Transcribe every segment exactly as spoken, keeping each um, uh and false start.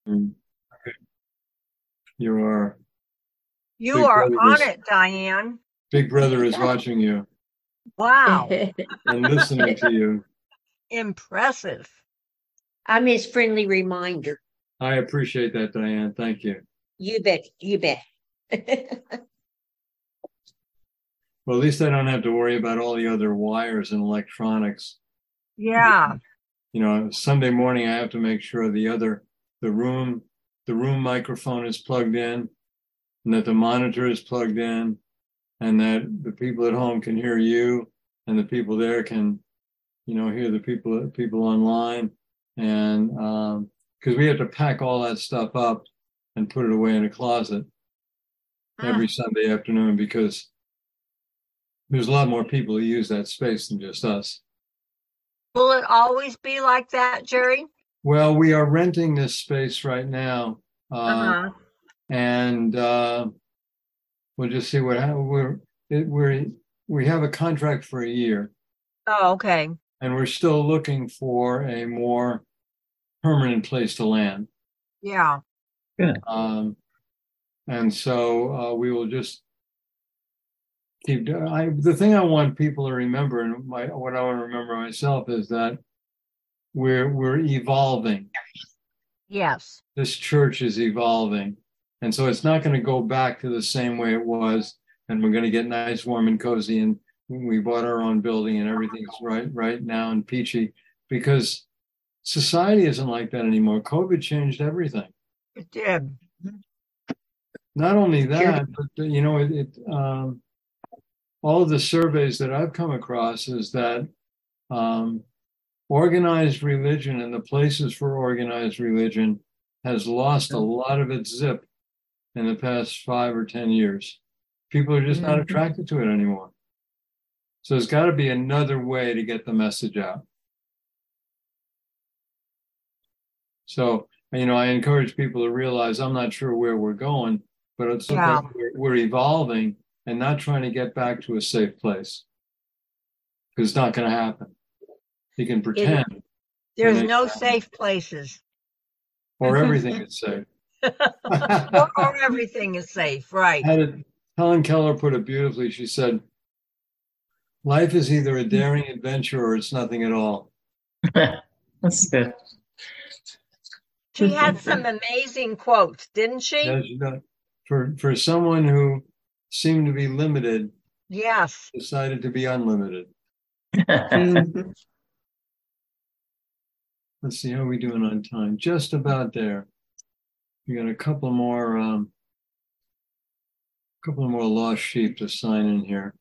Mm. You are. You Big are brother on is it, Diane. Big brother is watching you Wow. and listening to you. Impressive. I'm his friendly reminder. I appreciate that, Diane. Thank you. You bet. You bet. Well, at least I don't have to worry about all the other wires and electronics. Yeah. You know, Sunday morning I have to make sure the other the room the room microphone is plugged in and that the monitor is plugged in and that the people at home can hear you and the people there can, you know, hear the people people online. And um because we have to pack all that stuff up and put it away in a closet every Mm. Sunday afternoon because there's a lot more people who use that space than just us. Will it always be like that, Jerry? Well, we are renting this space right now, uh, Uh-huh. and uh, we'll just see what happens. We're it, we're we have a contract for a year, Oh, okay. and we're still looking for a more permanent place to land. Yeah. Good. Um, and so uh, we will just keep. I the thing I want people to remember, and my what I want to remember myself is that we're we're evolving. Yes. This church is evolving. And so it's not going to go back to the same way it was. And we're going to get nice, warm, and cozy. And we bought our own building and everything's right right now and peachy because society isn't like that anymore. COVID changed everything. It did. Not only that, but you know, it, it um, all of the surveys that I've come across is that um, organized religion and the places for organized religion has lost a lot of its zip in the past five or ten years. People are just not attracted to it anymore. So there's got to be another way to get the message out. So, you know, I encourage people to realize I'm not sure where we're going, but it's Yeah. we're, we're evolving and not trying to get back to a safe place because it's not going to happen. You can pretend. It, there's they, no safe places. Or everything is safe. or, or everything is safe, right? Had it, Helen Keller put it beautifully. She said, life is either a daring adventure or it's nothing at all. That's good. She had some amazing quotes, didn't she? As you know, for, for someone who seemed to be limited, yes, decided to be unlimited. Let's see, how are we doing on time? Just about there. We got a couple more, um, couple more lost sheep to sign in here.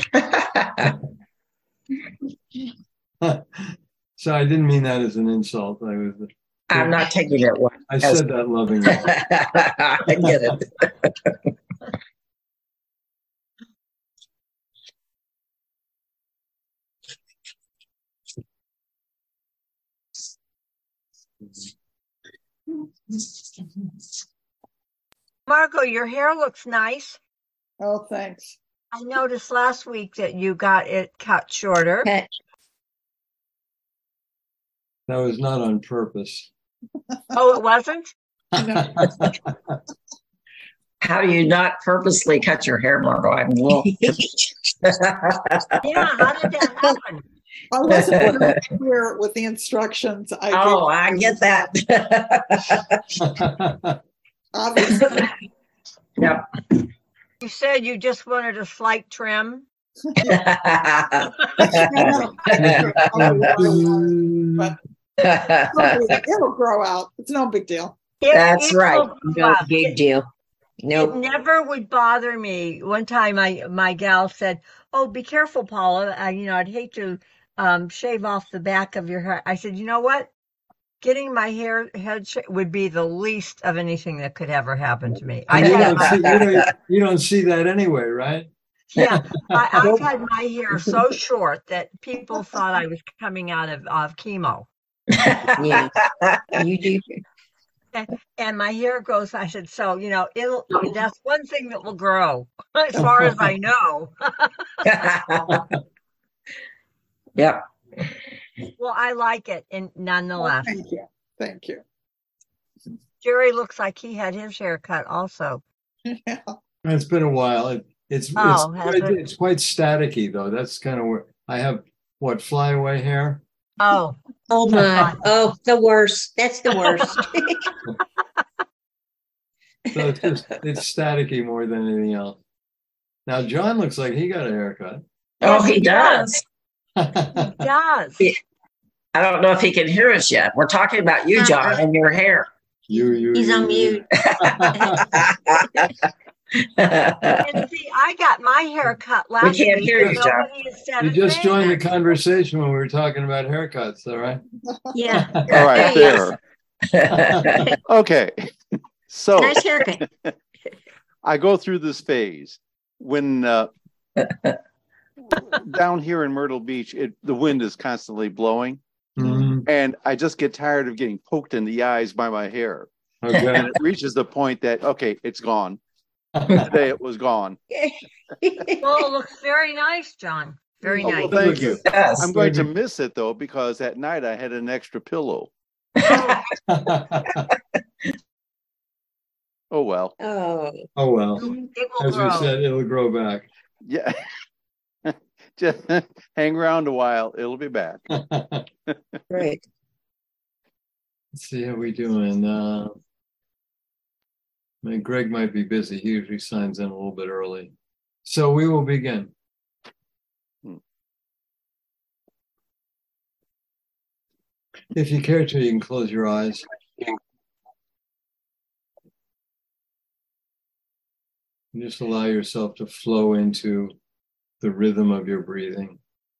So I didn't mean that as an insult. I was. I'm not taking it one. I said that lovingly. I get it. Margot, your hair looks nice. Oh, thanks. I noticed last week that you got it cut shorter. Okay. That was not on purpose. Oh, it wasn't? How do you not purposely cut your hair, Margot? I'm a little. Yeah, how did that happen? I wasn't clear with the instructions. I oh, I get that. Obviously. Yep. You said you just wanted a slight trim. But it'll grow out. It's no big deal. It, That's it right. No big deal. No. Nope. It never would bother me. One time my, my gal said, oh, be careful, Paula. I, you know, I'd hate to um, shave off the back of your hair. I said, you know what? Getting my hair head sh- would be the least of anything that could ever happen to me. I you, had don't my, see, you, don't, you don't see that anyway, right? Yeah, I, I've had my hair so short that people thought I was coming out of, of chemo. Yeah, you do. And my hair grows. I said, so, you know, it'll, that's one thing that will grow as far as I know. Yep. Well, I like it, and nonetheless. Well, thank you. Thank you. Jerry looks like he had his hair cut also. Yeah. It's been a while. It, it's Oh, it's has quite, it? it's quite staticky though. That's kind of where I have what flyaway hair. Oh, Oh my, oh, the worst. That's the worst. So it's just it's staticky more than anything else. Now John looks like he got a haircut. Oh, Yes, he he does. he does. Yeah. I don't know if he can hear us yet. We're talking about you, John, and your hair. you, you, He's you, on you. mute. And see, I got my hair cut last can't week. hear and you, John. nobody has said You a just thing. joined the conversation when we were talking about haircuts, all right? Yeah. All right, There there. Okay. So Nice haircut. I go through this phase when uh, down here in Myrtle Beach, it, the wind is constantly blowing, Mhm. and I just get tired of getting poked in the eyes by my hair. Okay. And it reaches the point that, okay, it's gone. Today it was gone. Well, it looks very nice, John. Very Oh, well, nice. thank you. Yes. I'm going to miss it though, because at night I had an extra pillow. Oh, well. Oh. Oh well. It will As we grow. said, it'll grow back. Yeah. Just hang around a while. It'll be back. Let's Right. see how we doing. Uh, I mean, Greg might be busy. He usually signs in a little bit early. So we will begin. Hmm. If you care to, you can close your eyes. And just allow yourself to flow into the rhythm of your breathing.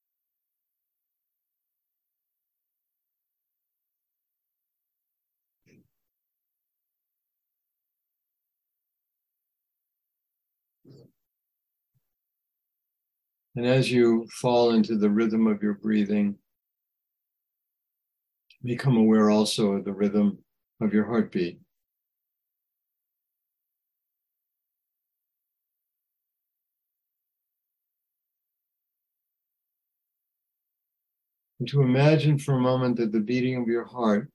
And as you fall into the rhythm of your breathing, become aware also of the rhythm of your heartbeat. And to imagine for a moment that the beating of your heart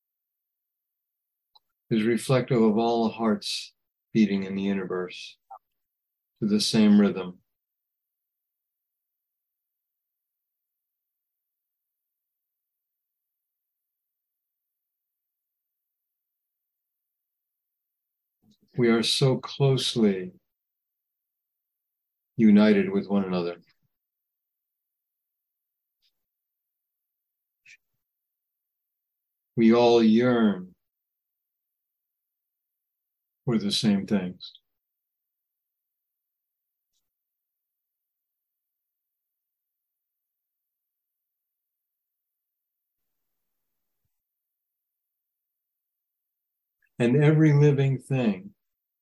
is reflective of all the hearts beating in the universe to the same rhythm. We are so closely united with one another. We all yearn for the same things. And every living thing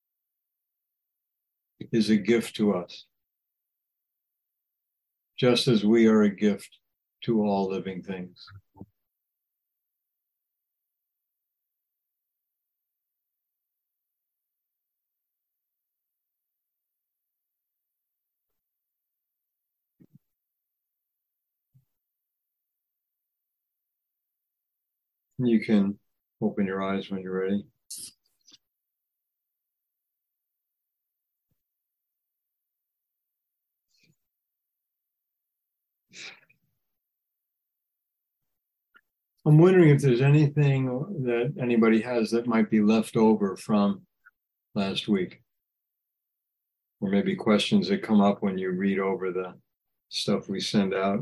is a gift to us, just as we are a gift to all living things. You can open your eyes when you're ready. I'm wondering if there's anything that anybody has that might be left over from last week, or maybe questions that come up when you read over the stuff we send out.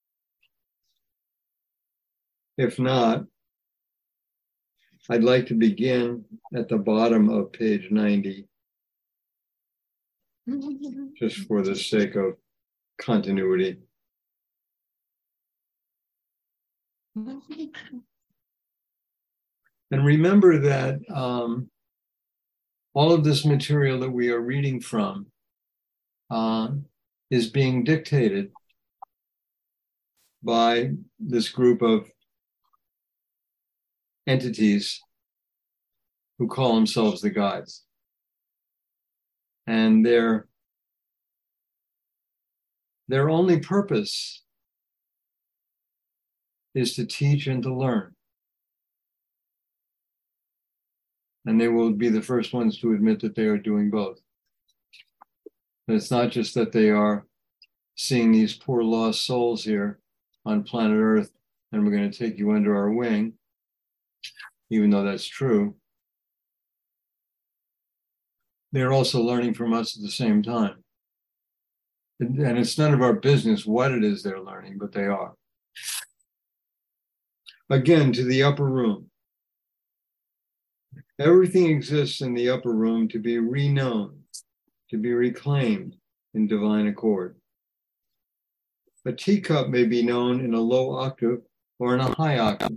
If not, I'd like to begin at the bottom of page ninety, just for the sake of continuity. And remember that um, all of this material that we are reading from uh, is being dictated by this group of entities who call themselves the guides. And their, their only purpose is to teach and to learn. And they will be the first ones to admit that they are doing both. And it's not just that they are seeing these poor lost souls here on planet Earth, and we're going to take you under our wing, even though that's true. They're also learning from us at the same time. And it's none of our business what it is they're learning, but they are. Again, to the upper room. Everything exists in the upper room to be reknown, to be reclaimed in divine accord. A teacup may be known in a low octave or in a high octave.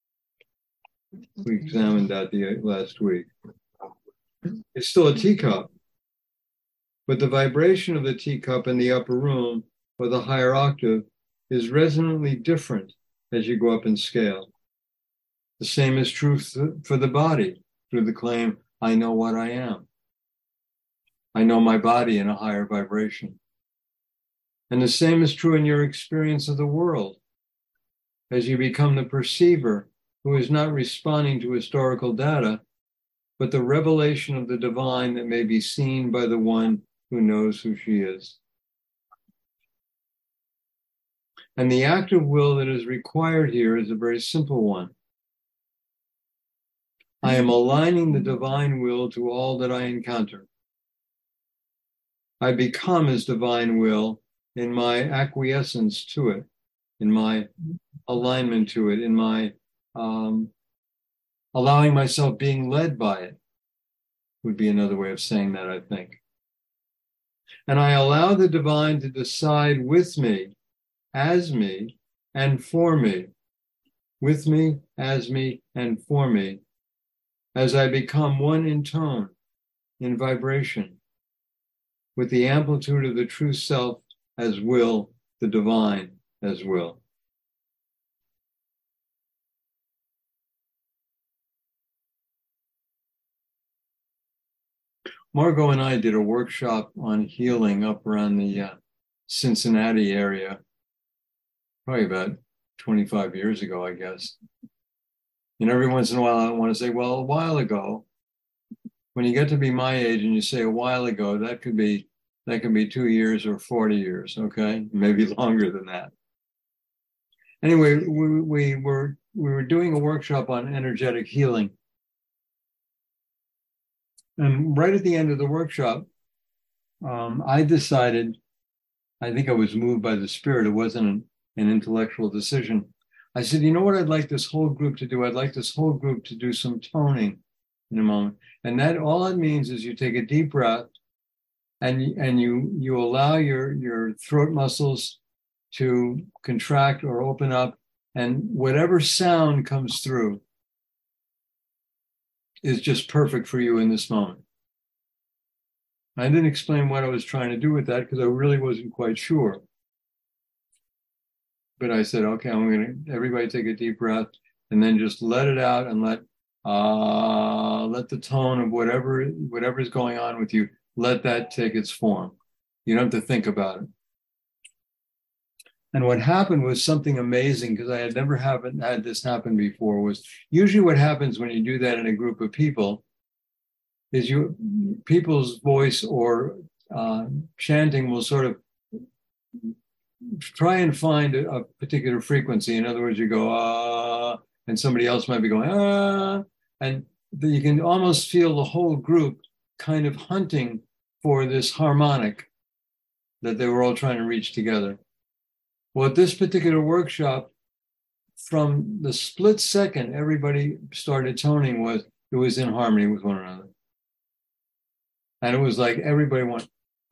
We examined that the last week. It's still a teacup, but the vibration of the teacup in the upper room or the higher octave is resonantly different as you go up in scale. The same is true for the body through the claim, I know what I am. I know my body in a higher vibration. And the same is true in your experience of the world. As you become the perceiver who is not responding to historical data, but the revelation of the divine that may be seen by the one who knows who she is. And the act of will that is required here is a very simple one. I am aligning the divine will to all that I encounter. I become as divine will in my acquiescence to it, in my alignment to it, in my um, allowing myself being led by it, would be another way of saying that, I think. And I allow the divine to decide with me, as me, and for me, with me, as me, and for me, as I become one in tone, in vibration, with the amplitude of the true self as will, the divine as will. Margot and I did a workshop on healing up around the uh, Cincinnati area, probably about twenty-five years ago, I guess. And every once in a while, I want to say, well, a while ago. When you get to be my age and you say a while ago, that could be that could be two years or forty years, okay? Maybe longer than that. Anyway, we, we were we were doing a workshop on energetic healing. And right at the end of the workshop, um, I decided, I think I was moved by the spirit. It wasn't an, an intellectual decision. I said, you know what I'd like this whole group to do? I'd like this whole group to do some toning in a moment. And that all it means is you take a deep breath and, and you, you allow your, your throat muscles to contract or open up, and whatever sound comes through is just perfect for you in this moment. I didn't explain what I was trying to do with that because I really wasn't quite sure. But I said, okay, I'm going to, everybody take a deep breath and then just let it out and let, uh, let the tone of whatever, whatever is going on with you, let that take its form. You don't have to think about it. And what happened was something amazing, because I had never happen, had this happen before, was usually what happens when you do that in a group of people is you people's voice or uh, chanting will sort of try and find a, a particular frequency. In other words, you go, ah, and somebody else might be going, ah, and you can almost feel the whole group kind of hunting for this harmonic that they were all trying to reach together. Well, at this particular workshop, from the split second everybody started toning, was it was in harmony with one another. And it was like everybody went,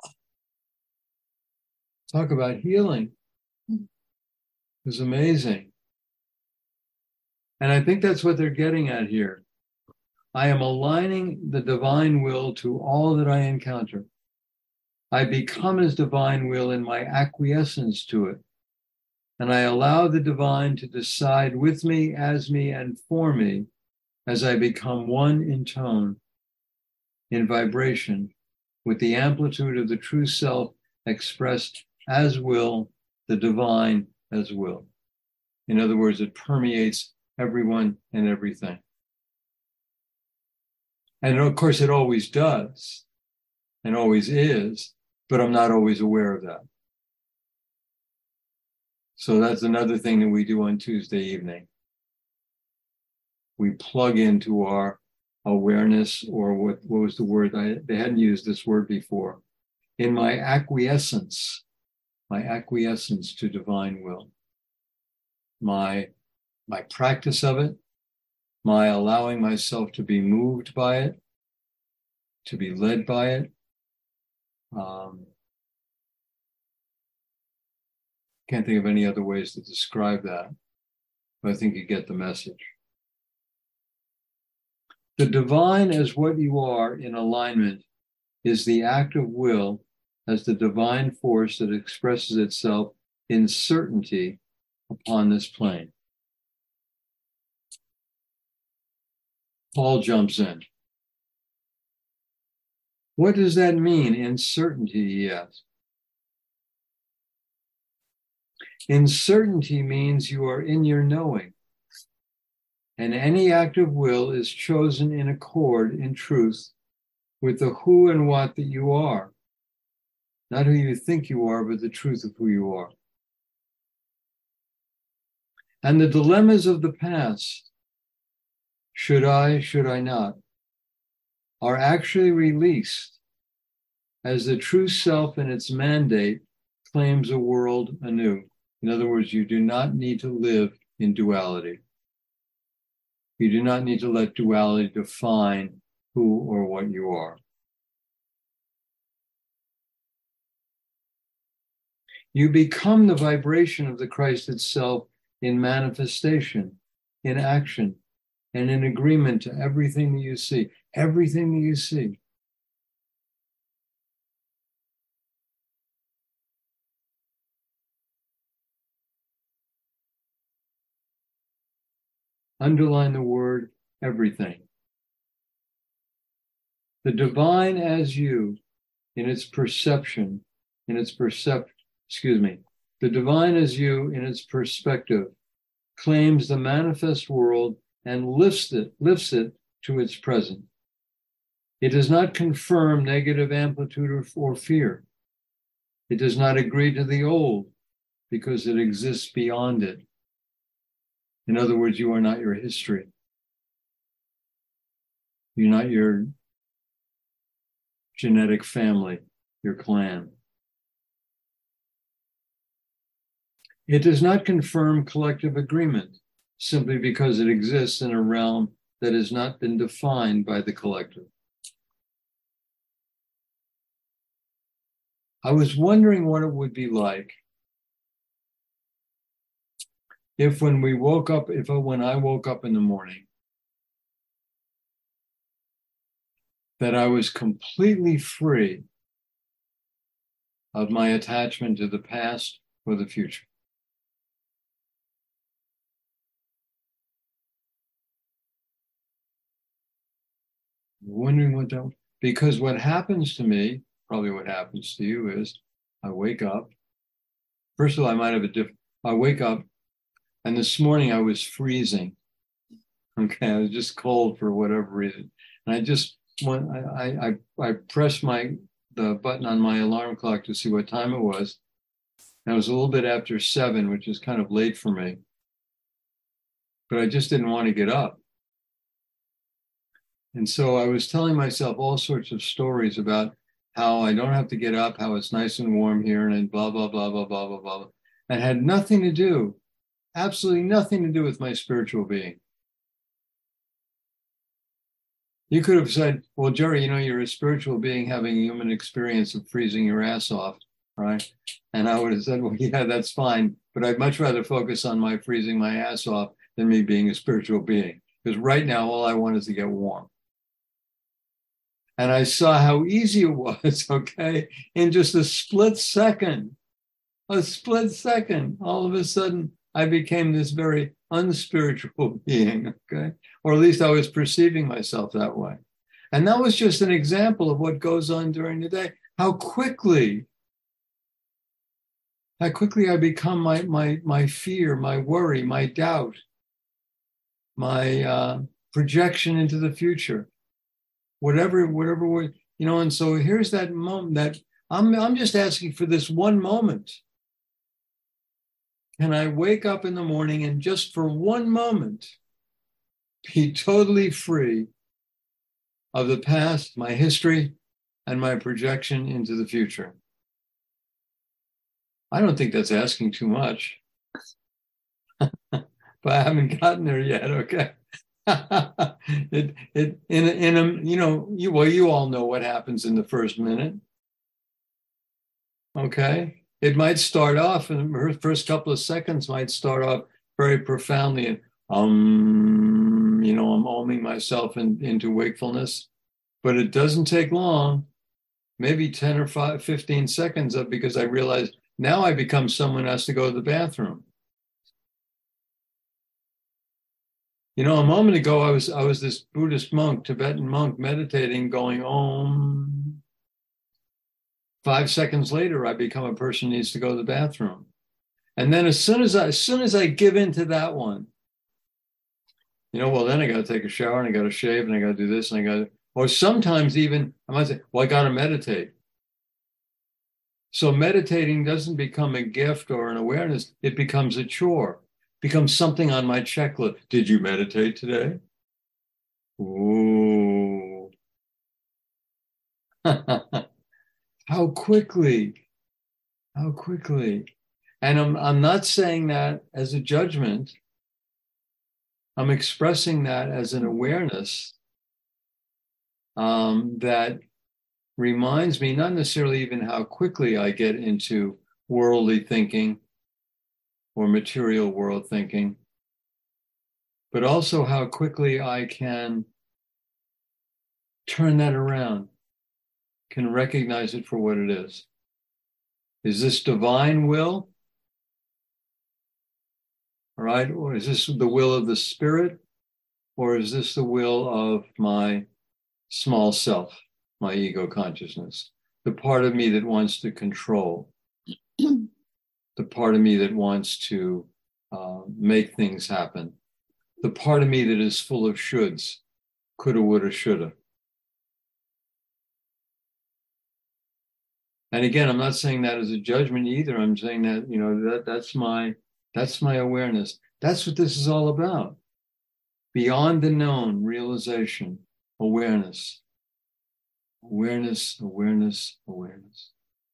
talk about healing. It was amazing. And I think that's what they're getting at here. I am aligning the divine will to all that I encounter. I become as divine will in my acquiescence to it. And I allow the divine to decide with me, as me, and for me as I become one in tone, in vibration, with the amplitude of the true self expressed as will, the divine as will. In other words, it permeates everyone and everything. And of course, it always does and always is, but I'm not always aware of that. So that's another thing that we do on Tuesday evening. We plug into our awareness, or what, what was the word? I, they hadn't used this word before. In my acquiescence, my acquiescence to divine will, my, my practice of it, my allowing myself to be moved by it, to be led by it. Um, can't think of any other ways to describe that, but I think you get the message. The divine as what you are in alignment is the act of will as the divine force that expresses itself in certainty upon this plane. Paul jumps in. What does that mean, in certainty, he asks? In certainty means you are in your knowing, and any act of will is chosen in accord, in truth, with the who and what that you are. Not who you think you are, but the truth of who you are. And the dilemmas of the past, should I, should I not, are actually released as the true self in its mandate claims a world anew. In other words, you do not need to live in duality. You do not need to let duality define who or what you are. You become the vibration of the Christ itself in manifestation, in action, and in agreement to everything that you see, everything that you see. Underline the word everything. The divine as you, in its perception, in its percept, excuse me, the divine as you in its perspective claims the manifest world and lifts it, lifts it to its present. It does not confirm negative amplitude or, or fear. It does not agree to the old because it exists beyond it. In other words, you are not your history. You're not your genetic family, your clan. It does not confirm collective agreement simply because it exists in a realm that has not been defined by the collective. I was wondering what it would be like if when we woke up, if when I woke up in the morning, that I was completely free of my attachment to the past or the future. Wondering what that, because what happens to me, probably what happens to you is, I wake up. First of all, I might have a different, I wake up, and this morning I was freezing. Okay, I was just cold for whatever reason. And I just, when I, I, I pressed my, the button on my alarm clock to see what time it was. And it was a little bit after seven, which is kind of late for me. But I just didn't want to get up. And so I was telling myself all sorts of stories about how I don't have to get up, how it's nice and warm here, and blah, blah, blah, blah, blah, blah, blah. And had nothing to do, absolutely nothing to do with my spiritual being. You could have said, well, Jerry, you know, you're a spiritual being having a human experience of freezing your ass off, right? And I would have said, well, yeah, that's fine. But I'd much rather focus on my freezing my ass off than me being a spiritual being. Because right now, all I want is to get warm. And I saw how easy it was, okay? In just a split second, a split second, all of a sudden, I became this very unspiritual being, okay? Or at least I was perceiving myself that way. And that was just an example of what goes on during the day. How quickly, how quickly I become my, my, my fear, my worry, my doubt, my uh, projection into the future. whatever, whatever we, you know, and so here's that moment that I'm, I'm just asking for this one moment. Can I wake up in the morning and just for one moment be totally free of the past, my history, and my projection into the future? I don't think that's asking too much, but I haven't gotten there yet. Okay. it, it, in, a, in a, you know, you, well, you all know what happens in the first minute. Okay. It might start off, and the first couple of seconds might start off very profoundly. And, um, you know, I'm oming myself in, into wakefulness, but it doesn't take long, maybe ten or five, fifteen seconds up, because I realize now I become someone who has to go to the bathroom. You know, a moment ago, I was, I was this Buddhist monk, Tibetan monk, meditating, going, Om. Five seconds later, I become a person who needs to go to the bathroom. And then as soon as I, as soon as I give into that one, you know, well, then I got to take a shower and I got to shave and I got to do this and I got to, or sometimes even I might say, well, I got to meditate. So meditating doesn't become a gift or an awareness. It becomes a chore, becomes something on my checklist. Did you meditate today? Ooh. How quickly, how quickly. And I'm, I'm not saying that as a judgment. I'm expressing that as an awareness um, that reminds me, not necessarily even how quickly I get into worldly thinking or material world thinking, but also how quickly I can turn that around, can recognize it for what it is. Is this divine will? All right, or is this the will of the spirit? Or is this the will of my small self, my ego consciousness? The part of me that wants to control, the part of me that wants to uh, make things happen, the part of me that is full of shoulds, coulda, woulda, shoulda. And again, I'm not saying that as a judgment either. I'm saying that, you know, that that's my that's my awareness. That's what this is all about. Beyond the known, realization, awareness. Awareness, awareness, awareness.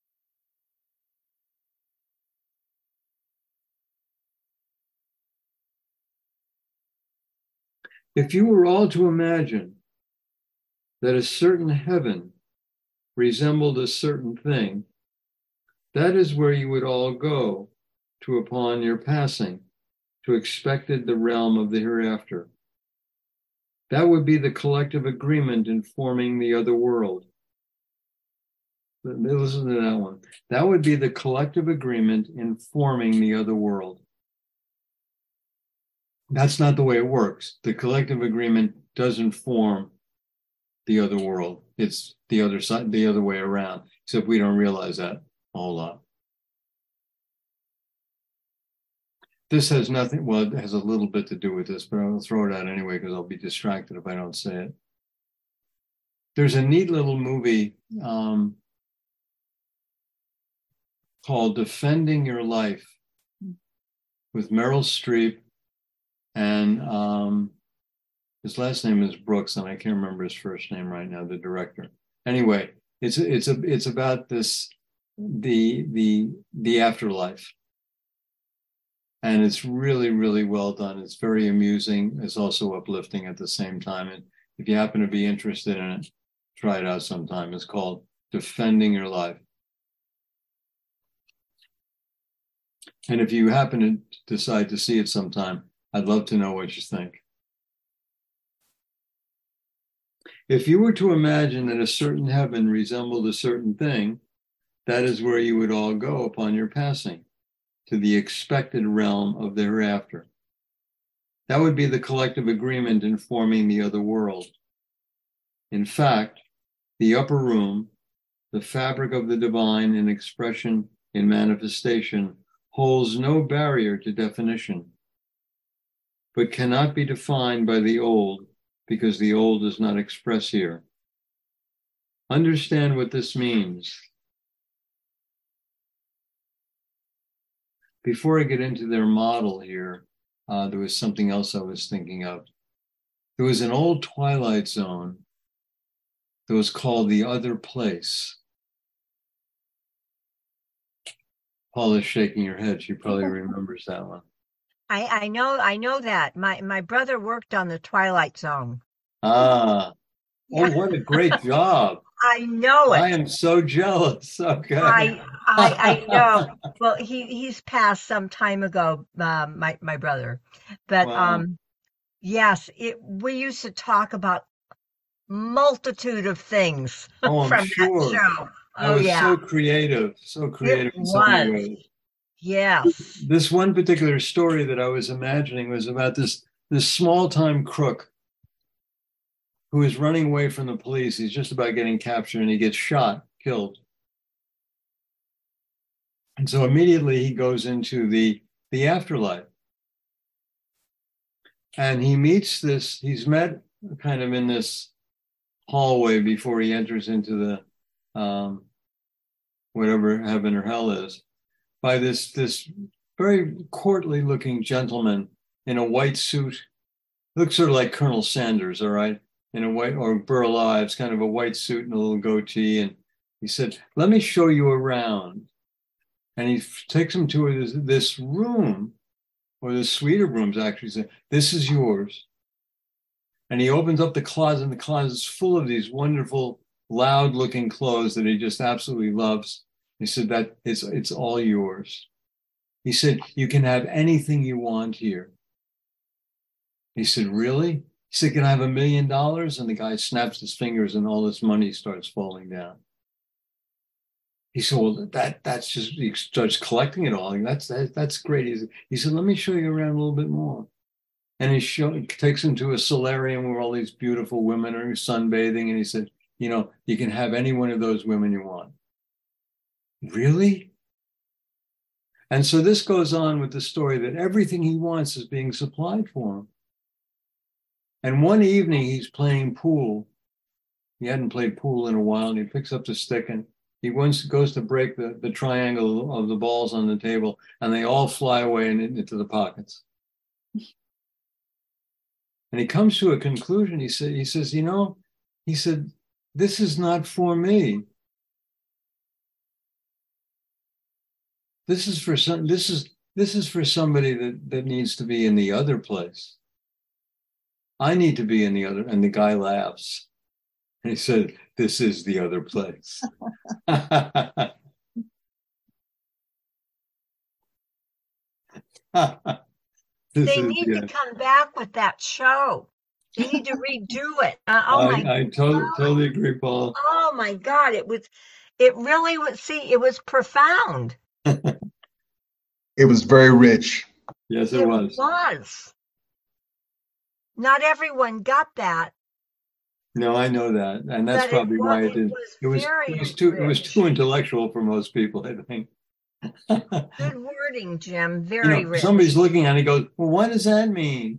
If you were all to imagine that a certain heaven resembled a certain thing, that is where you would all go to upon your passing, to expected the realm of the hereafter. That would be the collective agreement in forming the other world. Listen to that one. That would be the collective agreement in forming the other world. That's not the way it works. The collective agreement doesn't form the other world. It's the other side, the other way around, except we don't realize that a whole lot. This has nothing, well, it has a little bit to do with this, but I'll throw it out anyway because I'll be distracted if I don't say it. There's a neat little movie um, called Defending Your Life with Meryl Streep, and um, his last name is Brooks, and I can't remember his first name right now, the director. Anyway, it's it's a it's about this the the the afterlife. And it's really, really well done. It's very amusing. It's also uplifting at the same time. And if you happen to be interested in it, try it out sometime. It's called Defending Your Life. And if you happen to decide to see it sometime, I'd love to know what you think. If you were to imagine that a certain heaven resembled a certain thing, that is where you would all go upon your passing, to the expected realm of the hereafter. That would be the collective agreement in forming the other world. In fact, the upper room, the fabric of the divine in expression, in manifestation, holds no barrier to definition, but cannot be defined by the old, because the old does not express here. understand what this means. Before I get into their model here, uh, there was something else I was thinking of. There was an old Twilight Zone that was called The Other Place. Paula's shaking her head. She probably remembers that one. I, I know I know that. My my brother worked on the Twilight Zone. Ah, Yeah. oh, what a great job. I know it. I am so jealous. Okay. I I, I know. Well, he, he's passed some time ago, um, my my brother. But Wow. um, yes, it. We used to talk about multitude of things Oh, I'm from sure. that show. I Oh was yeah, so creative, so creative it in so many was. ways. Yes. This one particular story that I was imagining was about this, this small-time crook who is running away from the police. He's just about getting captured and he gets shot, killed. And so immediately he goes into the, the afterlife. And he meets this, he's met kind of in this hallway before he enters into the, um, whatever heaven or hell is, by this, this very courtly looking gentleman in a white suit. Looks sort of like Colonel Sanders, all right? In a white, or Burl Ives, kind of a white suit and a little goatee. And he said, let me show you around. And he f- takes him to this, this room, or the suite of rooms actually, said, this is yours. And he opens up the closet, and the closet's full of these wonderful, loud looking clothes that he just absolutely loves. He said that it's, it's all yours. He said, you can have anything you want here. He said, really? He said, can I have a million dollars? And the guy snaps his fingers and all this money starts falling down. He said, well, that, that's just, he starts collecting it all. And that's, that, that's great. He said, he said, let me show you around a little bit more. And he show, takes him to a solarium where all these beautiful women are sunbathing. And he said, you know, you can have any one of those women you want. Really? And so this goes on with the story that everything he wants is being supplied for him. And one evening he's playing pool. He hadn't played pool in a while, and he picks up the stick and he once goes to break the, the triangle of the balls on the table, and they all fly away and into the pockets. And he comes to a conclusion. He said, he says, you know, he said, this is not for me. This is for some, this is, this is for somebody that, that needs to be in the other place. I need to be in the other, and the guy laughs. And he said, this is the other place. They need to come back with that show. They need to redo it. Uh, oh I, my I totally, totally agree, Paul. Oh my God. It was, it really was, see, it was profound. It was very rich. Yes, it, It was. was. Not everyone got that. No, I know that, and that's But it probably wa- why it it did. was It was, very it was too, it was rich. too intellectual for most people, I think. Good wording, Jim. You Very know, rich. somebody's looking at it and goes, well, what does that mean?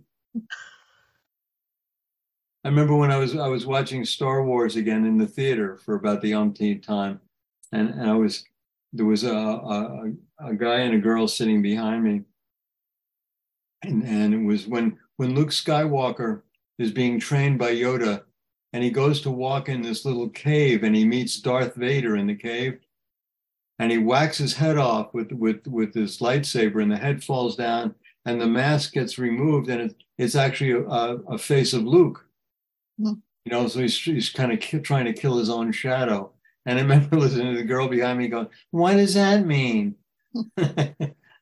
I remember when I was I was watching Star Wars again in the theater for about the umpteenth time, and, and I was there was a, a a guy and a girl sitting behind me, and and it was when when Luke Skywalker is being trained by Yoda, and he goes to walk in this little cave, and he meets Darth Vader in the cave, and he whacks his head off with with with his lightsaber, and the head falls down, and the mask gets removed, and it, it's actually a, a face of Luke. Hmm. You know, so he's he's kind of ki- trying to kill his own shadow. And I remember listening to the girl behind me going, "What does that mean? What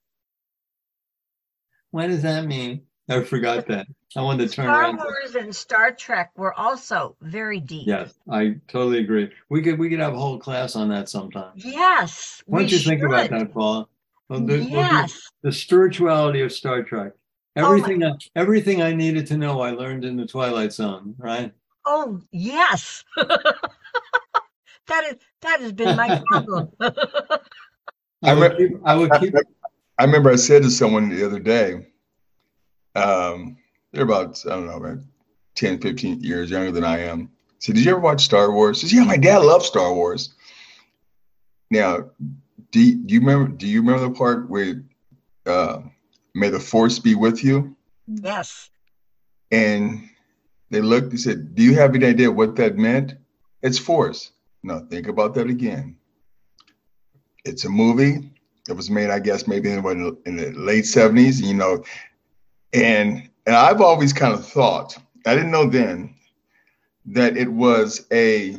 does that mean?" I forgot that. I wanted to turn Star around. Wars and Star Trek were also very deep. Yes, I totally agree. We could we could have a whole class on that sometime. Yes. Why don't we you think about should. that, Paula? We'll do, we'll do Yes. the spirituality of Star Trek. Oh my- Everything, I, everything I needed to know, I learned in the Twilight Zone, right? Oh, yes. That is that has been my problem. I I would re- keep, I would keep, I remember I said to someone the other day, um, they're about, I don't know, about ten, fifteen years younger than I am. said, did you ever watch Star Wars? He says, yeah, my dad loved Star Wars. Now, do you, do you remember? Do you remember the part where uh, "May the Force be with you"? Yes. And they looked. He said, "Do you have any idea what that meant?" It's Force. No, think about that again. It's a movie that was made, I guess, maybe in, the- in the late seventies. You know, and and I've always kind of thought, I didn't know then, that it was a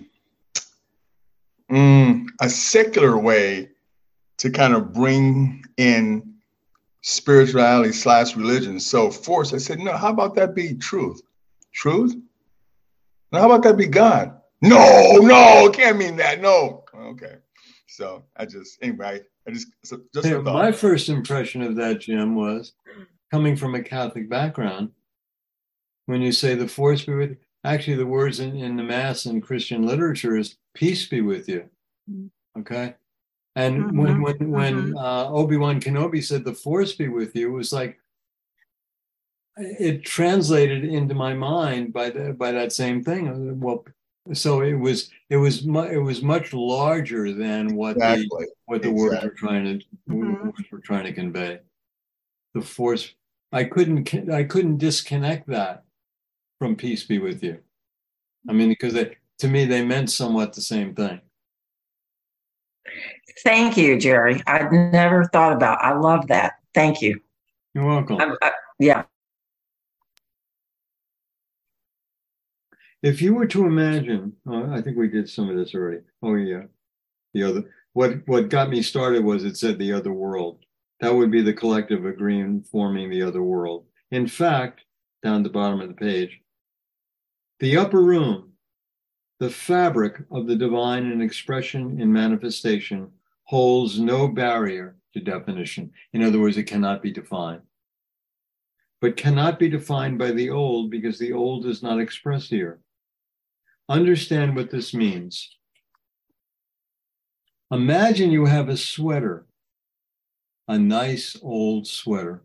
mm, a secular way to kind of bring in spirituality slash religion. So Force, I said, no, how about that be truth? Truth? Now, how about that be God? No, no, it can't mean that. No. Okay. So I just, anyway, I just, so just Yeah, a thought. my first impression of that, Jim, was coming from a Catholic background. When you say the force be with you, actually the words in, in the Mass and Christian literature is peace be with you. Okay. And Mhm, when when when uh, Obi-Wan Kenobi said the force be with you, it was like it translated into my mind by the, by that same thing. Well, so it was it was mu- it was much larger than what Exactly. the what the words Exactly. were trying to Mhm. words were trying to convey. The force, I couldn't I couldn't disconnect that from peace be with you. I mean, because they, to me they meant somewhat the same thing. Thank you, Jerry. I'd never thought about. I love that. Thank you. You're welcome. I'm, I, yeah. If you were to imagine, uh, I think we did some of this already. Oh yeah, the other. What what got me started was it said the other world. That would be the collective agreement forming the other world. In fact, down the bottom of the page, the upper room, the fabric of the divine in expression and manifestation, holds no barrier to definition. In other words, it cannot be defined, but cannot be defined by the old because the old is not expressed here. Understand what this means. Imagine you have a sweater, a nice old sweater,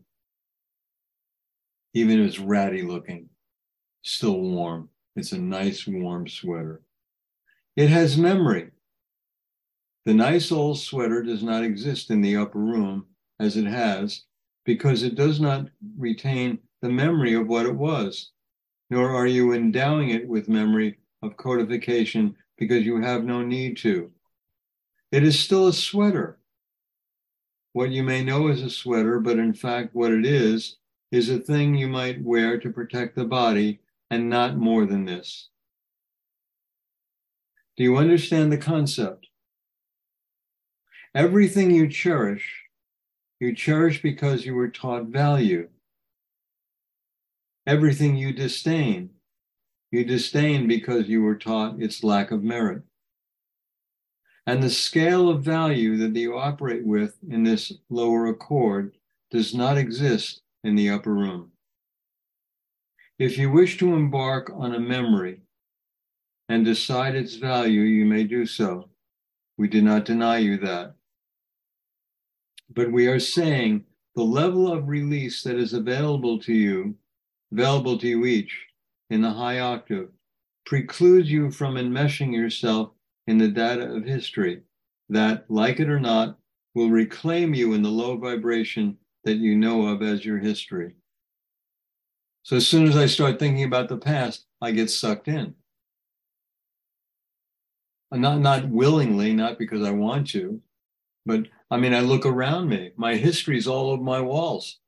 even if it's ratty looking, still warm. It's a nice warm sweater. It has memory. The nice old sweater does not exist in the upper room as it has because it does not retain the memory of what it was, nor are you endowing it with memory of codification because you have no need to. It is still a sweater. What you may know is a sweater, but in fact what it is, is a thing you might wear to protect the body and not more than this. Do you understand the concept? Everything you cherish, you cherish because you were taught value. Everything you disdain, you disdain because you were taught its lack of merit. And the scale of value that you operate with in this lower accord does not exist in the upper room. If you wish to embark on a memory and decide its value, you may do so. We do not deny you that. But we are saying the level of release that is available to you, available to you each in the high octave, precludes you from enmeshing yourself in the data of history that, like it or not, will reclaim you in the low vibration that you know of as your history. So as soon as I start thinking about the past, I get sucked in. Not, not willingly, not because I want to, but I mean, I look around me. My history's all over my walls.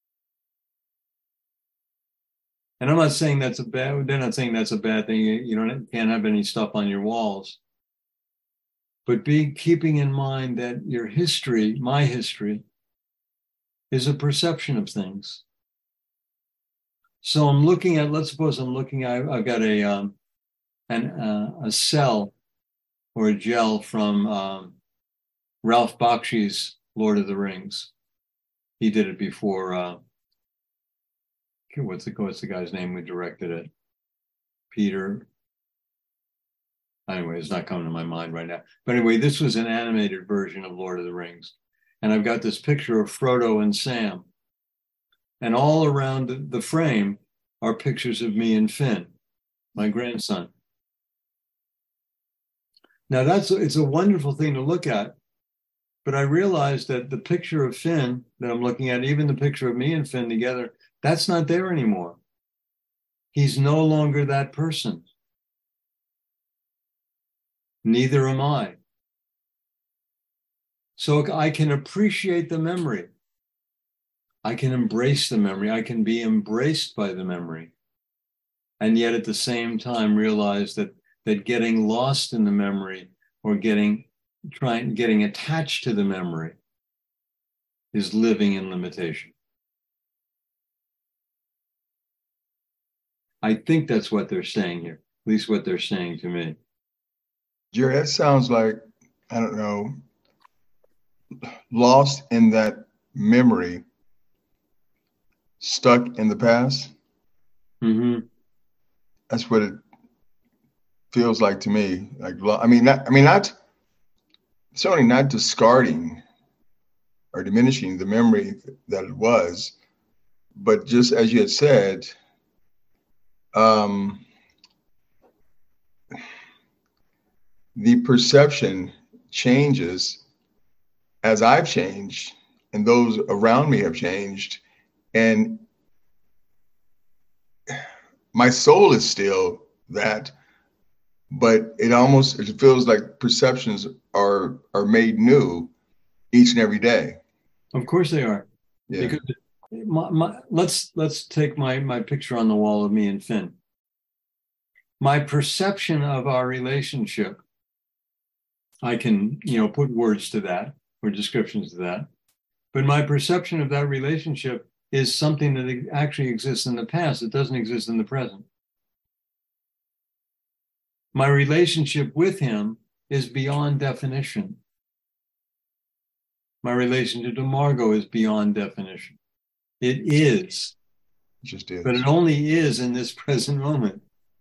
And I'm not saying that's a bad, they're not saying that's a bad thing. You, you don't, can't have any stuff on your walls. But be keeping in mind that your history, my history, is a perception of things. So I'm looking at, let's suppose I'm looking at, I've got a, um, an, uh, a cell or a gel from um, Ralph Bakshi's Lord of the Rings. He did it before, uh, what's the, what's the guy's name who directed it? Peter. Anyway, it's not coming to my mind right now. But anyway, this was an animated version of Lord of the Rings. And I've got this picture of Frodo and Sam. And all around the, the frame are pictures of me and Finn, my grandson. Now that's it's a wonderful thing to look at. But I realized that the picture of Finn that I'm looking at, even the picture of me and Finn together, that's not there anymore. He's no longer that person. Neither am I. So I can appreciate the memory. I can embrace the memory. I can be embraced by the memory. And yet at the same time realize that, that getting lost in the memory or getting trying getting attached to the memory is living in limitation. I think that's what they're saying here, at least what they're saying to me. Jerry, that sounds like, I don't know, lost in that memory, stuck in the past. Mm-hmm. That's what it feels like to me. Like, I mean, not, I mean, not certainly not discarding or diminishing the memory that it was, but just as you had said, um, the perception changes as I've changed and those around me have changed, and my soul is still that, but it almost, it feels like perceptions are are made new each and every day. Of course they are. Yeah. Because my, my, let's let's take my my picture on the wall of me and Finn. My perception of our relationship, I can, you know, put words to that or descriptions to that, but my perception of that relationship is something that actually exists in the past. It doesn't exist in the present. My relationship with him is beyond definition. My relationship to Margot is beyond definition. It is. It just is. But it only is in this present moment.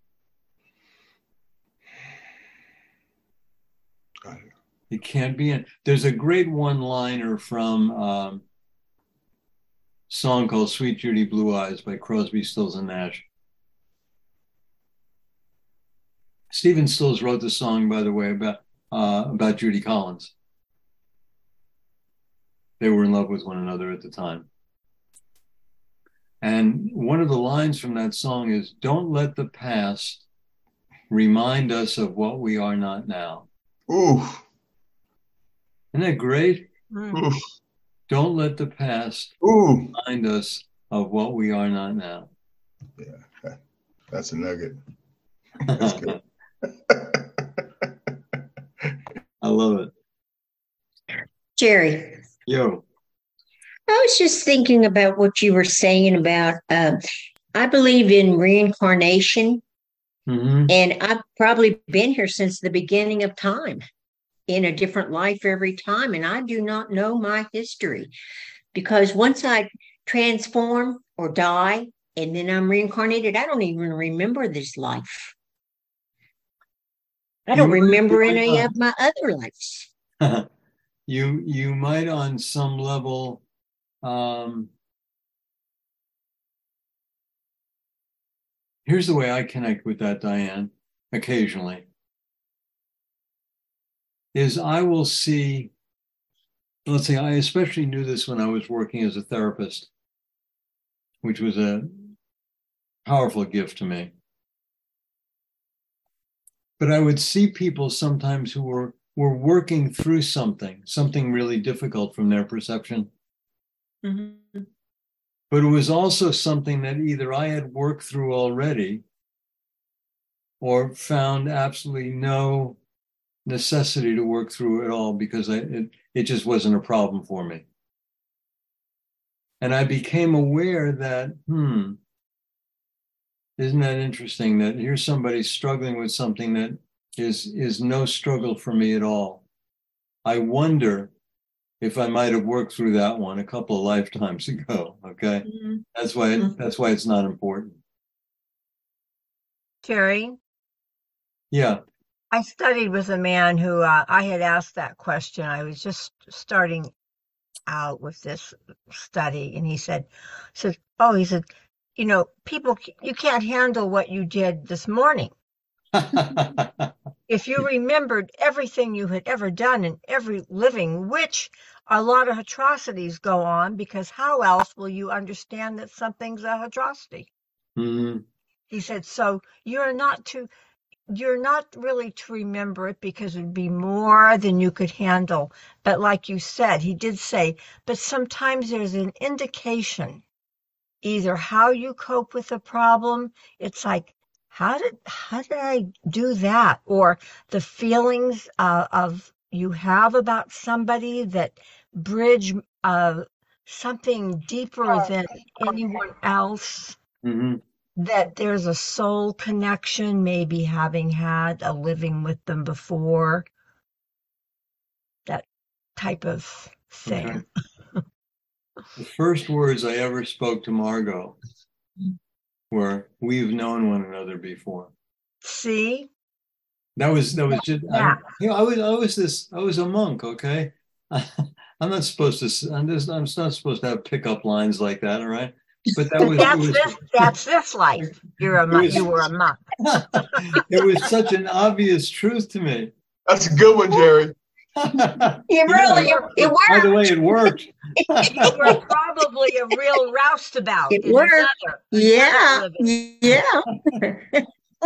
Got it. It can't be in. There's a great one-liner from um, a song called Sweet Judy Blue Eyes by Crosby, Stills and Nash. Stephen Stills wrote the song, by the way, about uh, about Judy Collins. They were in love with one another at the time. And one of the lines from that song is, "Don't let the past remind us of what we are not now." Ooh. Isn't that great? Mm. Ooh. Don't let the past Ooh. remind us of what we are not now. Yeah, that's a nugget. That's good. I love it. Jerry, Yo. I was just thinking about what you were saying about, uh, I believe in reincarnation, Mm-hmm. and I've probably been here since the beginning of time in a different life every time. And I do not know my history, because once I transform or die and then I'm reincarnated, I don't even remember this life. I don't You- remember you any might of my other lives. not. you you might on some level um here's the way I connect with that, Diane, occasionally, is I will see, let's say, I especially knew this when I was working as a therapist, which was a powerful gift to me. But I would see people sometimes who were, were working through something, something really difficult from their perception. Mm-hmm. But it was also something that either I had worked through already or found absolutely no necessity to work through at all, because I, it, it just wasn't a problem for me. And I became aware that, hmm, isn't that interesting that here's somebody struggling with something that is, is no struggle for me at all. I wonder if I might have worked through that one a couple of lifetimes ago. Okay. Mm-hmm. That's why, it, that's why it's not important. Terry, Yeah. I studied with a man who uh, I had asked that question. I was just starting out with this study, and he said, said, "Oh, he said, you know, people, you can't handle what you did this morning." if you remembered everything you had ever done in every living, which a lot of atrocities go on, because how else will you understand that something's a atrocity? Mm-hmm. He said, so you're not to, you're not really to remember it because it would be more than you could handle. But like you said, he did say, but sometimes there's an indication, either how you cope with the problem. It's like, how did, how did I do that? Or the feelings uh, of you have about somebody that bridge uh, something deeper than anyone else. Mm-hmm. That there's a soul connection, maybe having had a living with them before, that type of thing. Okay. The first words I ever spoke to Margot were, "We've known one another before." See? That was that was just I, Yeah. you know, I was I was this I was a monk, okay? I'm not supposed to I'm just I'm not supposed to have pickup lines like that, all right? But that was, That's was this that's this life. You're a monk. was, You were a monk. it was such an obvious truth to me. That's a good one, Jerry. It really, Yeah. it worked. By the way, it worked. You were probably a real roustabout. It in worked. another- Yeah, another living. yeah.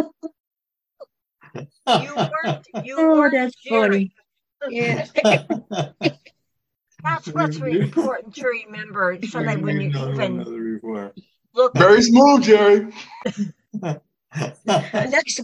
You weren't you Oh, weren't that's Jerry. funny. Yeah. That's what's really important to remember. Sometimes when you We've known one even another before. look at Very smooth, Jerry. That's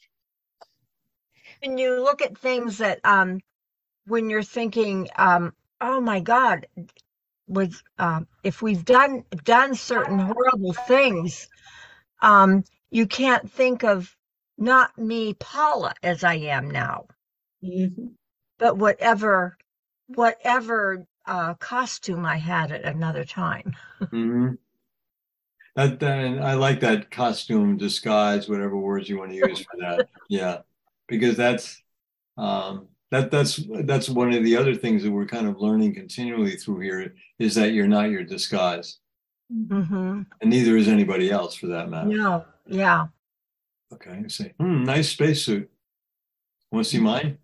when you look at things that um when you're thinking um oh my God, was um if we've done done certain horrible things, um you can't think of not me, Paula, as I am now, Mhm. but whatever whatever uh costume I had at another time. Mm-hmm. That, that I like that costume, disguise, whatever words you want to use for that. Yeah, because that's um, that that's that's one of the other things that we're kind of learning continually through here is that you're not your disguise, Mm-hmm. and neither is anybody else for that matter. No, yeah. Okay, you say, hmm, nice spacesuit. Want to see mine?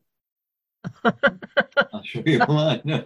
I'll show you mine.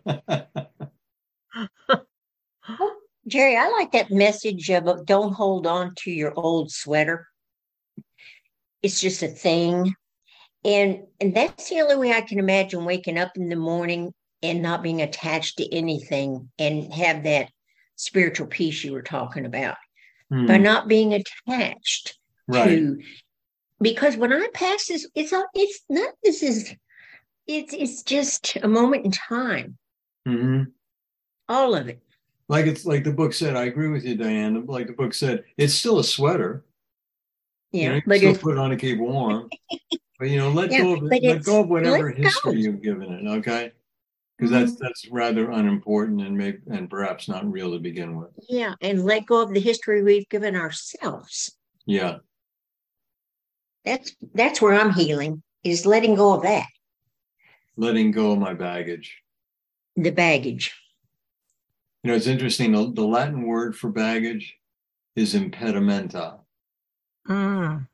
Jerry, I like that message of uh, don't hold on to your old sweater. It's just a thing. And and that's the only way I can imagine waking up in the morning and not being attached to anything and have that spiritual peace you were talking about. Hmm, By not being attached right. to, because when I pass this, it's all it's not this is it's it's just a moment in time. Mm-hmm. All of it. Like it's like the book said, I agree with you, Diane. Like the book said, it's still a sweater. Yeah. You know, you but still it's put it on to keep warm. But you know, let Yeah, go of but it, let it's- go of whatever let history go. you've given it, okay? Because that's that's rather unimportant and maybe and perhaps not real to begin with. yeah, and let go of the history we've given ourselves. Yeah. That's that's where I'm healing, is letting go of that, Letting go of my baggage. the baggage. You know, it's interesting. The, the Latin word for baggage is impedimenta, Mm.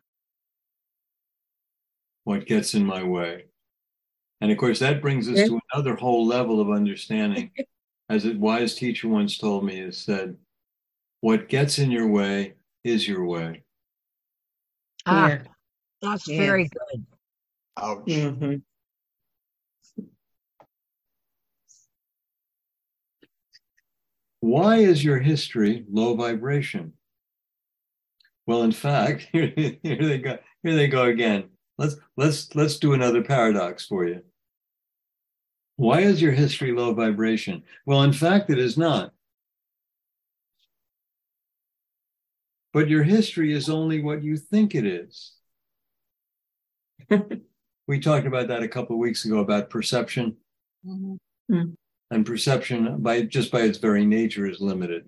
what gets in my way. And of course, that brings us to another whole level of understanding. As a wise teacher once told me, is said, what gets in your way is your way. Ah, Yeah. that's Yeah. very good. Ouch. Mhm. Why is your history low vibration? Well, in fact, here, here they go. Here they go again. Let's let's let's do another paradox for you. Why is your history low vibration? Well, in fact, it is not. But your history is only what you think it is. We talked about that a couple of weeks ago about perception. Mm. And perception, by just by its very nature, is limited.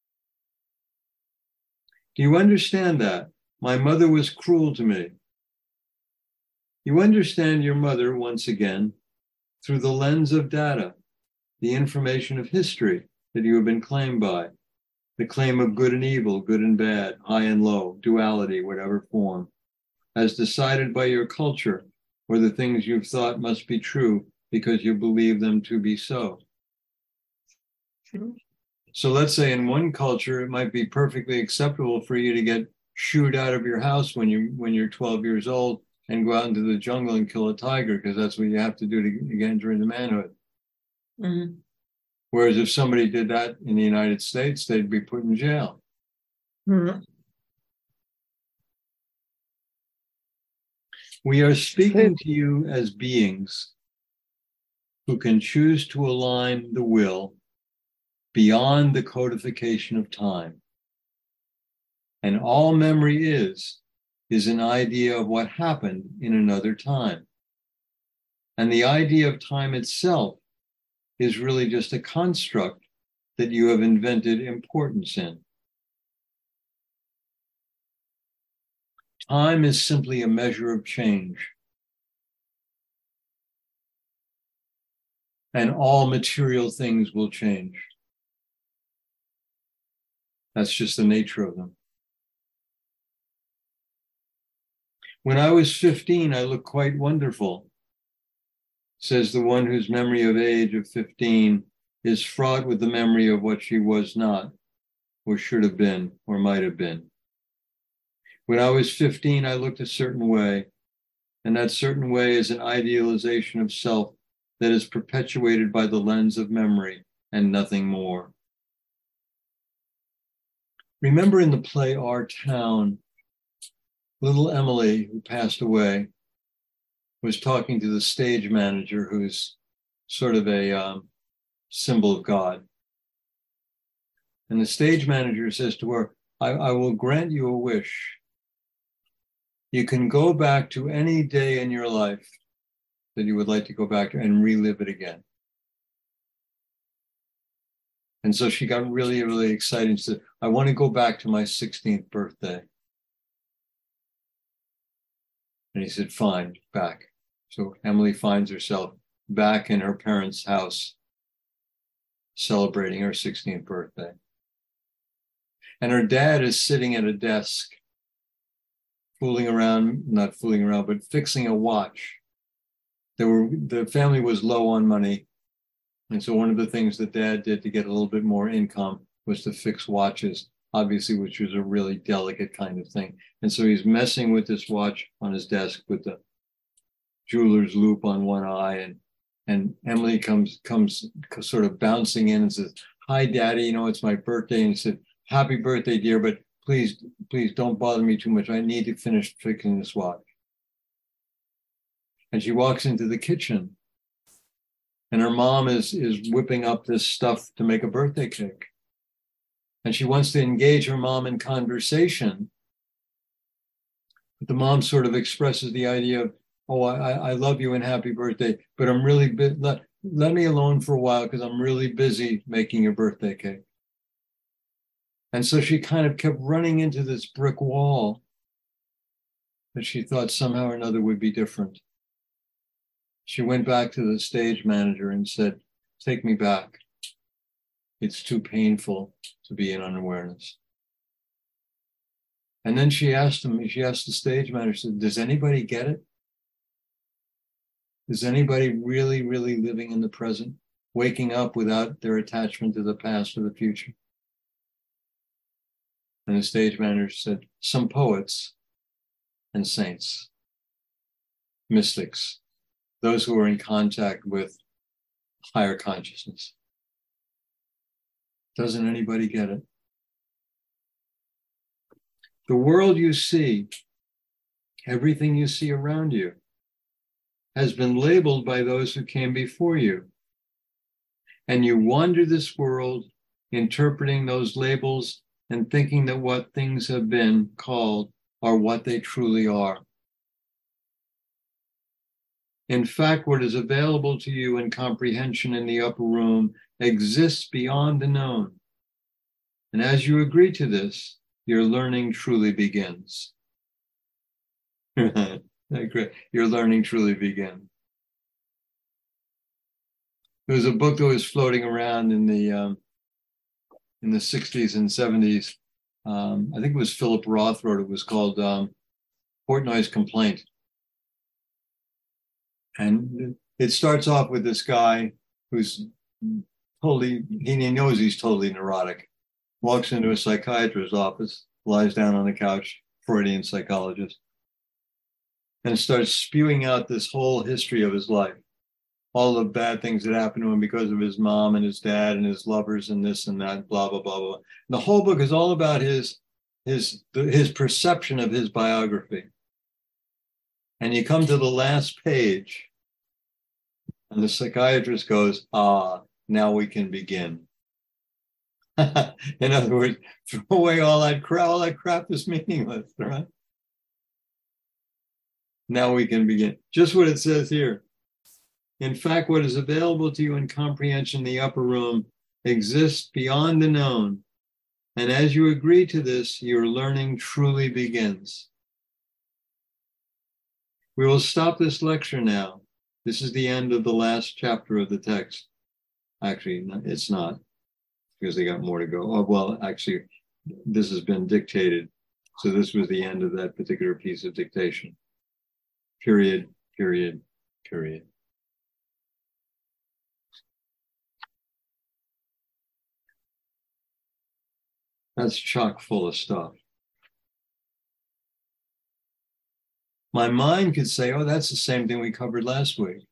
Do you understand that? My mother was cruel to me. You understand your mother, once again, through the lens of data, the information of history that you have been claimed by, the claim of good and evil, good and bad, high and low, duality, whatever form, as decided by your culture or the things you've thought must be true because you believe them to be so. So let's say in one culture, it might be perfectly acceptable for you to get shooed out of your house when you when you're twelve years old and go out into the jungle and kill a tiger, because that's what you have to do to, to enter into manhood. Mm-hmm. Whereas if somebody did that in the United States, they'd be put in jail. Mm-hmm. We are speaking to you as beings who can choose to align the will beyond the codification of time. And all memory is, is an idea of what happened in another time. And the idea of time itself is really just a construct that you have invented importance in. Time is simply a measure of change. And all material things will change. That's just the nature of them. When I was fifteen, I looked quite wonderful, says the one whose memory of age of fifteen is fraught with the memory of what she was not, or should have been, or might have been. When I was fifteen, I looked a certain way, and that certain way is an idealization of self that is perpetuated by the lens of memory and nothing more. Remember in the play Our Town, little Emily, who passed away, was talking to the stage manager, who's sort of a um, symbol of God. And the stage manager says to her, I, I will grant you a wish. You can go back to any day in your life that you would like to go back to and relive it again. And so she got really, really excited and said, I want to go back to my sixteenth birthday. And he said, fine, back. So Emily finds herself back in her parents' house celebrating her sixteenth birthday. And her dad is sitting at a desk, fooling around, not fooling around, but fixing a watch. There were, the family was low on money. And so one of the things that Dad did to get a little bit more income was to fix watches, obviously, which was a really delicate kind of thing. And so he's messing with this watch on his desk with the jeweler's loop on one eye. And, and Emily comes, comes sort of bouncing in and says, hi, Daddy, you know, it's my birthday. And he said, happy birthday, dear, but please, please don't bother me too much. I need to finish fixing this watch. And she walks into the kitchen. And her mom is, is whipping up this stuff to make a birthday cake. And she wants to engage her mom in conversation. But the mom sort of expresses the idea of, oh, I, I love you and happy birthday, but I'm really, bu- let, let me alone for a while because I'm really busy making your birthday cake. And so she kind of kept running into this brick wall that she thought somehow or another would be different. She went back to the stage manager and said, take me back. It's too painful to be in unawareness. And then she asked him, she asked the stage manager, said, does anybody get it? Is anybody really, really living in the present, waking up without their attachment to the past or the future? And the stage manager said, some poets and saints, mystics, those who are in contact with higher consciousness. Doesn't anybody get it? The world you see, everything you see around you, has been labeled by those who came before you. And you wander this world interpreting those labels and thinking that what things have been called are what they truly are. In fact, what is available to you in comprehension in the upper room exists beyond the known. And as you agree to this, your learning truly begins. Your learning truly begins. There was a book that was floating around in the um, in the sixties and seventies. Um, I think it was Philip Roth wrote it. It was called um, Portnoy's Complaint. And it starts off with this guy who's totally, he knows he's totally neurotic, walks into a psychiatrist's office, lies down on the couch, Freudian psychologist, and starts spewing out this whole history of his life, all the bad things that happened to him because of his mom and his dad and his lovers and this and that, blah, blah, blah, blah. And the whole book is all about his, his, his perception of his biography. And you come to the last page, and the psychiatrist goes, ah, now we can begin. In other words, throw away all that crap, all that crap is meaningless, right? Now we can begin. Just what it says here. In fact, what is available to you in comprehension in the upper room exists beyond the known. And as you agree to this, your learning truly begins. We will stop this lecture now. This is the end of the last chapter of the text. Actually, it's not, because they got more to go. Oh, well, actually, this has been dictated. So this was the end of that particular piece of dictation. Period, period, period. That's chock full of stuff. My mind could say, oh, that's the same thing we covered last week.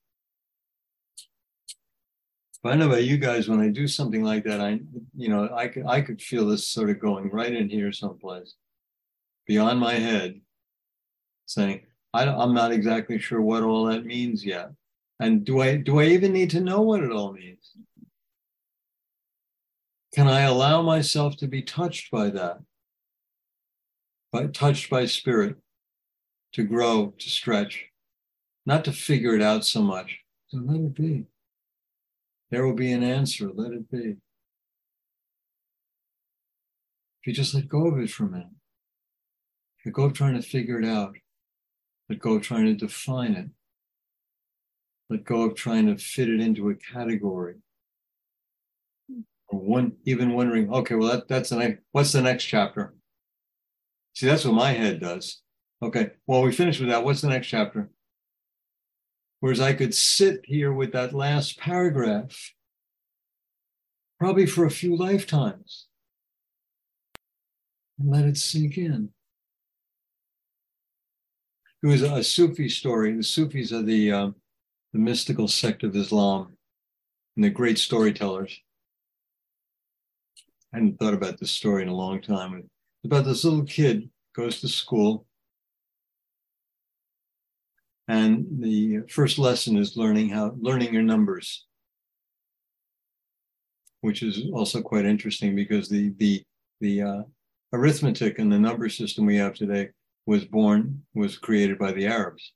But I know about you guys, when I do something like that, I, you know, I could, I could feel this sort of going right in here someplace, beyond my head, saying, I don't, I'm not exactly sure what all that means yet. And do I, do I even need to know what it all means? Can I allow myself to be touched by that? By, touched by spirit, to grow, to stretch, not to figure it out so much. So let it be. There will be an answer. Let it be. If you just let go of it for a minute, let go of trying to figure it out. Let go of trying to define it. Let go of trying to fit it into a category. Or one, even wondering, okay, well, that, that's the next, what's the next chapter? See, that's what my head does. Okay, well, we finished with that. What's the next chapter? Whereas I could sit here with that last paragraph, probably for a few lifetimes, and let it sink in. It was a Sufi story. The Sufis are the, um, the mystical sect of Islam, and they're great storytellers. I hadn't thought about this story in a long time. It's about this little kid goes to school, and the first lesson is learning how learning your numbers, which is also quite interesting because the the the uh, arithmetic and the number system we have today was born was created by the Arabs.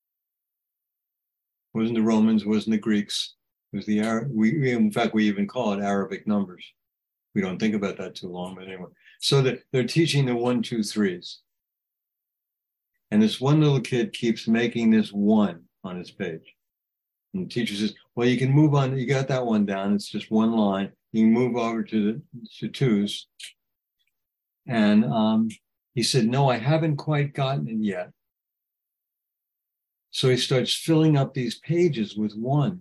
It wasn't the Romans, wasn't the Greeks. It was the Arab. We, we in fact we even call it Arabic numbers. We don't think about that too long, but anyway. So that they're teaching the one, two, threes. And this one little kid keeps making this one on his page. And the teacher says, well, you can move on. You got that one down. It's just one line. You can move over to the to twos. And um, he said, no, I haven't quite gotten it yet. So he starts filling up these pages with one.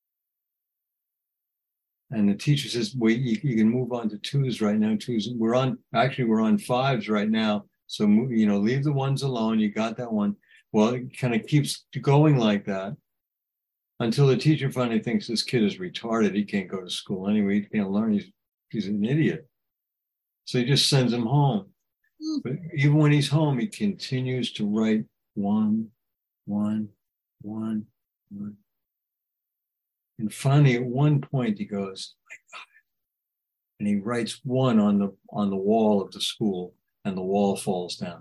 And the teacher says, wait, you, you can move on to twos right now. Twos. We're on, actually, we're on fives right now. So, you know, leave the ones alone. You got that one. Well, it kind of keeps going like that until the teacher finally thinks this kid is retarded. He can't go to school anyway. He can't learn. He's, he's an idiot. So he just sends him home. But even when he's home, he continues to write one, one, one, one. And finally, at one point, he goes, I got it. And he writes one on the on the wall of the school, and the wall falls down.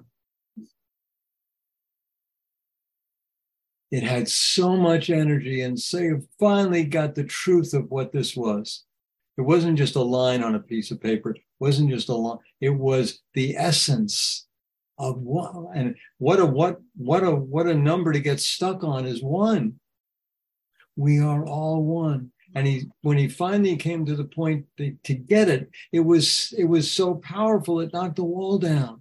It had so much energy, and so you finally got the truth of what this was. It wasn't just a line on a piece of paper. It wasn't just a line. It was the essence of one. And what a what what a what a number to get stuck on is one. We are all one. And he, when he finally came to the point to, to get it, it was it was so powerful it knocked the wall down.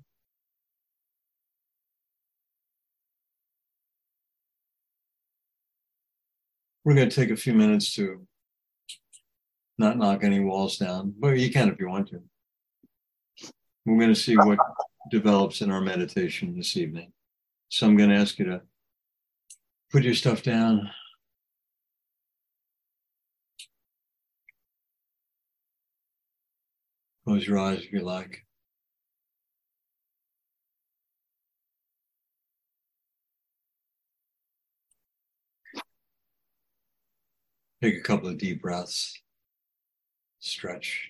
we're going to take a few minutes to not knock any walls down, but you can if you want to. We're going to see what develops in our meditation this evening. So I'm going to ask you to put your stuff down. Close your eyes if you like. Take a couple of deep breaths. Stretch.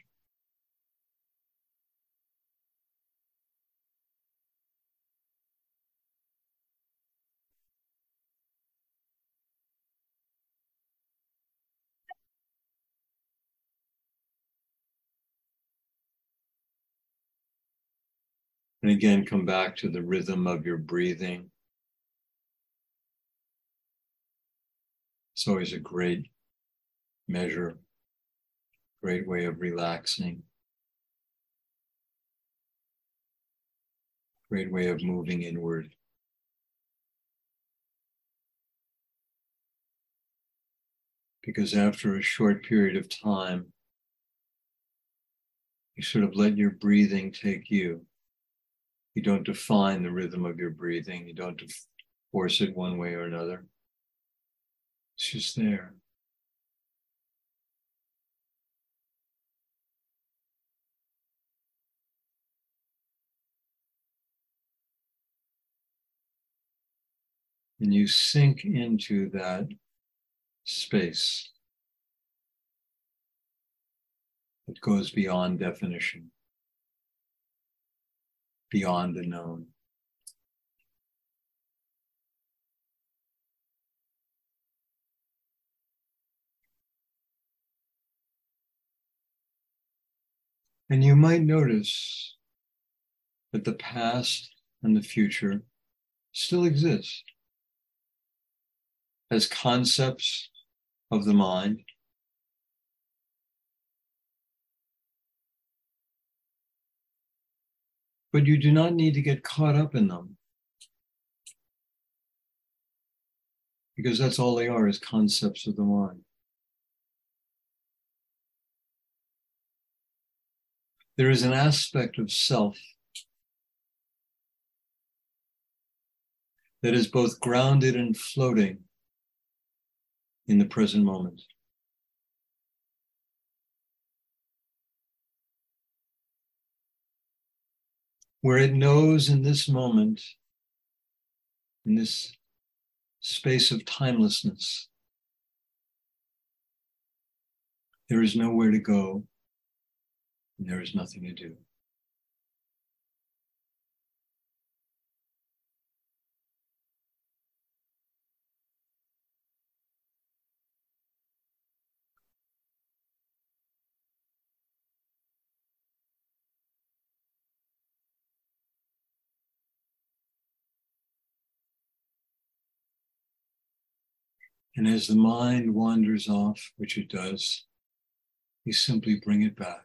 And again, come back to the rhythm of your breathing. It's always a great measure, great way of relaxing, great way of moving inward. Because after a short period of time, you sort of let your breathing take you. You don't define the rhythm of your breathing. You don't force it one way or another. It's just there. And you sink into that space that goes beyond definition, beyond the known. And you might notice that the past and the future still exist as concepts of the mind. But you do not need to get caught up in them, because that's all they are, is concepts of the mind. There is an aspect of self that is both grounded and floating in the present moment. Where it knows in this moment, in this space of timelessness, there is nowhere to go and there is nothing to do. And as the mind wanders off, which it does, you simply bring it back.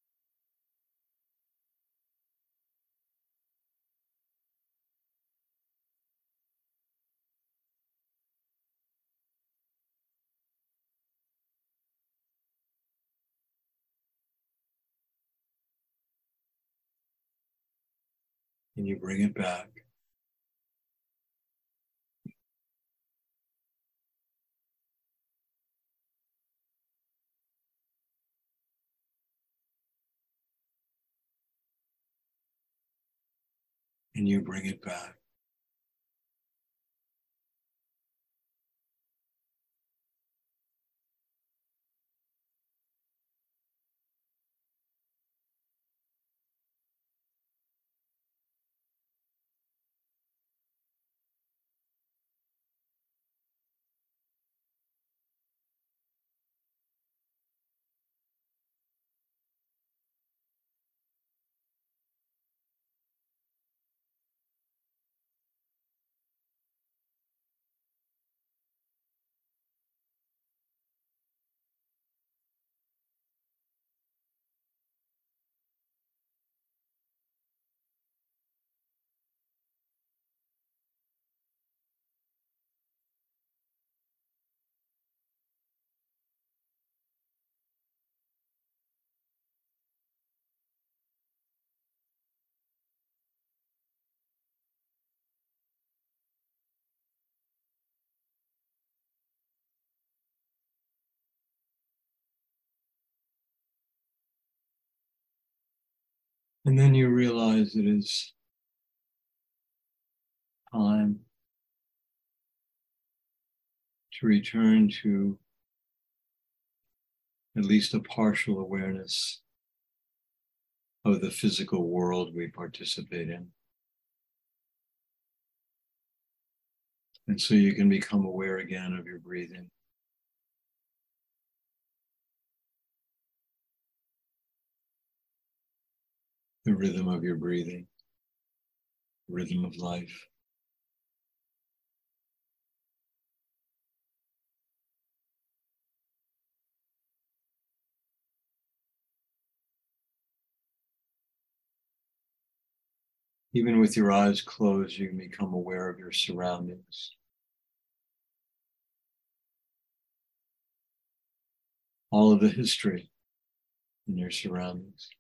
And you bring it back. And you bring it back. And then you realize it is time to return to at least a partial awareness of the physical world we participate in. And so you can become aware again of your breathing. The rhythm of your breathing, rhythm of life. Even with your eyes closed, you can become aware of your surroundings. All of the history in your surroundings.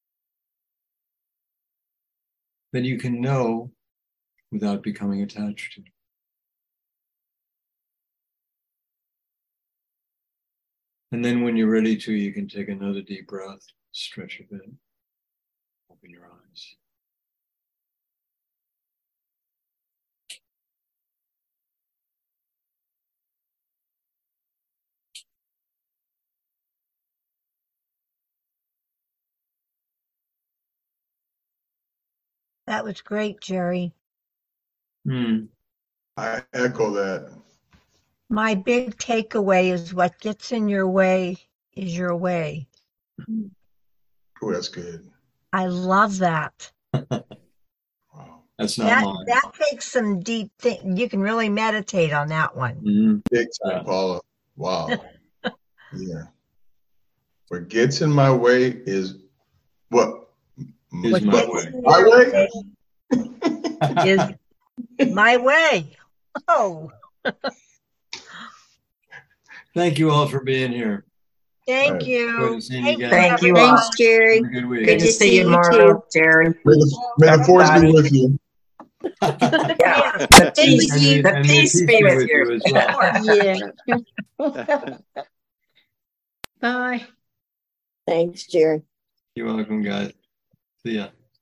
Then you can know without becoming attached to. And then when you're ready to, you can take another deep breath, stretch a bit, open your eyes. That was great, Jerry. Hmm. I echo that. My big takeaway is what gets in your way is your way. Oh, that's good. I love that. Wow. That's not That mine. that takes some deep thing. You can really meditate on that one. Mhm. Big time, Yeah. Paula. Wow. Yeah. What gets in my way is what? Is What my gets way. in My your way? way is my way. Oh, Thank you all for being here. thank Right. you. Good seeing you Thank again. Thank you everyone. all. Thanks, Jerry. Have a good week. Good to see you tomorrow, Jerry. May the, may the force be with you. Yeah, Yes, the Stay with peace, you. the And may peace be with you. as well. Yeah. Bye. Thanks, Jerry. You're welcome, guys. See ya.